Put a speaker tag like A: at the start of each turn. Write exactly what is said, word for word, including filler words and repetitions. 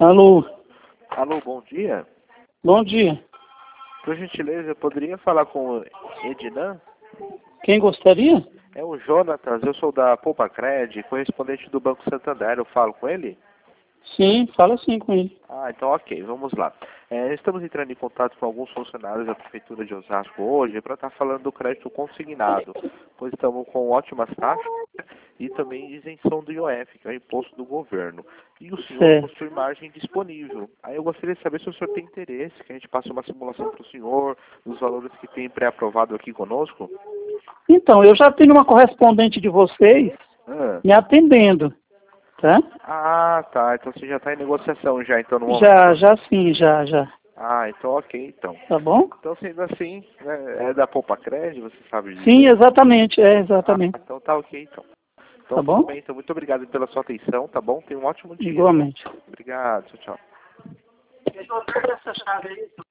A: Alô,
B: Alô, bom dia.
A: bom dia.
B: Por gentileza, eu poderia falar com o Ednan?
A: Quem gostaria?
B: É o Jonatas, eu sou da Poupa Cred, correspondente do Banco Santander. Eu falo com ele?
A: Sim, fala sim com ele.
B: Ah, então ok, vamos lá. É, estamos entrando em contato com alguns funcionários da Prefeitura de Osasco hoje para estar falando do crédito consignado, pois estamos com ótimas taxas e também isenção do I O F, que é o imposto do governo. E o senhor
A: Certo.
B: possui margem disponível. Aí eu gostaria de saber se o senhor tem interesse, que a gente passe uma simulação para o senhor, dos valores que tem pré-aprovado aqui conosco.
A: Então, eu já tenho uma correspondente de vocês
B: Ah,
A: me atendendo, tá?
B: ah tá, então você já está em negociação já, então, no
A: Já,
B: momento.
A: já sim, já, já.
B: Ah, então ok, então.
A: Tá bom?
B: Então, sendo assim, né, é da Poupa Cred, você sabe
A: Sim,
B: dizer?
A: exatamente, é,
B: Ah,
A: exatamente.
B: então tá ok, então.
A: Tá
B: Então, tudo
A: bom?
B: bem. Então, muito obrigado pela sua atenção, tá bom? Tenha um ótimo dia.
A: Igualmente.
B: Obrigado, tchau, tchau.